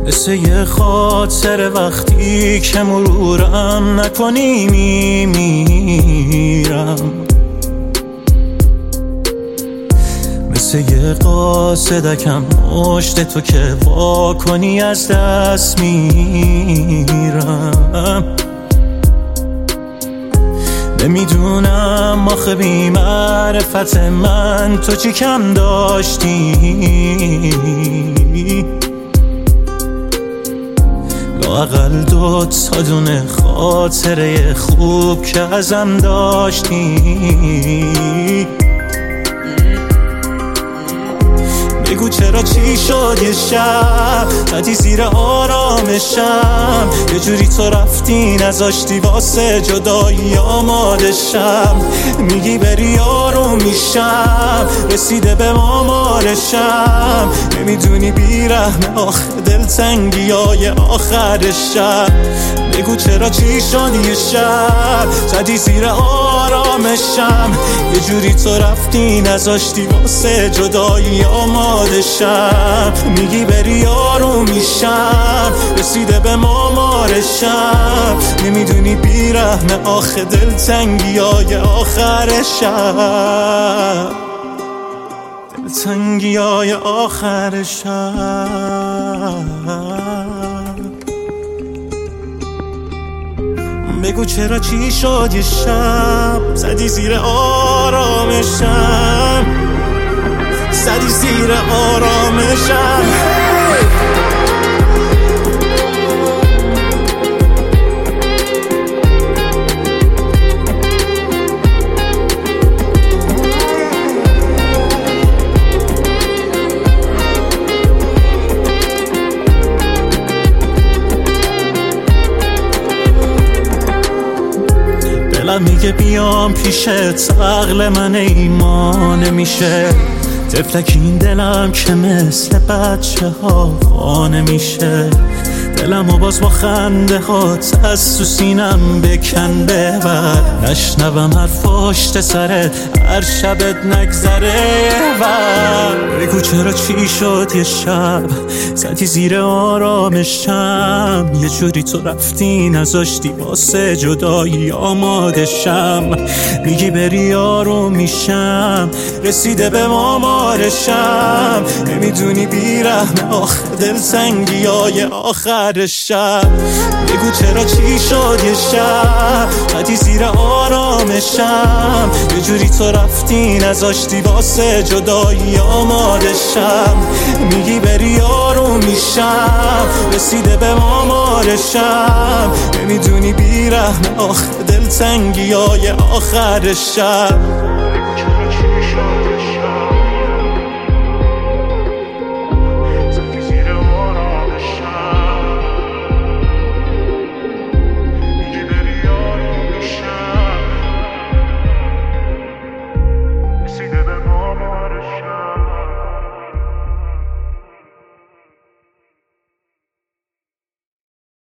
مثل یه خاطر وقتی که مرورم نکنی میمیرم، مثل یه قاصدکم مشت تو که وا کنی از دست میرم. نمیدونم آخه بی معرفت من تو چی کم داشتی، لااقل 2 تا دونه خاطره خوب که ازم داشتی. بگو چرا چی شد یه شب زدی زیر آرامشم، یه جوری تو رفتی نذاشتی واسه جدایی آمادشم. میگی بری آروم میشم، رسیده به آمارشم، نمیدونی بیرحم آخه دلتنگی های آخرشم. بگو چرا چی شد یه شب زدی زیر آرامشم، یه جوری تو رفتی نذاشتی واسه جدایی آمادشم. میگی بری آروم میشم، رسیده به مامارشم، نمیدونی بیرحم آخه دلتنگی های آخرشم، دلتنگی های آخرشم. بگو چرا چی شد یه شب زدی زیر آرامشم، زدی زیر آرامشم. دلم میگه بیام پیشت، عقل من ایمان میشه، طفلک این دلم که مثل بچه ها خانه میشه. دلم و باز با خنده هات از تو سینم بکن ببر، نشنوم حرف پشت سرت هر شبت نگذره ور. بگو چرا چی شد یه شب زدی زیر آرامشم، یه جوری تو رفتی نذاشتی واسه جدایی آمادشم. میگی بری آروم میشم، رسیده به آمارشم، نمیدونی بیرحم آخه دلتنگی های آخرشم. بگو چرا چی شد یه شب زدی زیر آرامشم، یه جوری تو رفتی نذاشتی واسه جدایی آمادشم. میگی بری آروم میشم، رسیده به آمارشم، نمیدونی بیرحم آخه دلتنگی های آخرشم.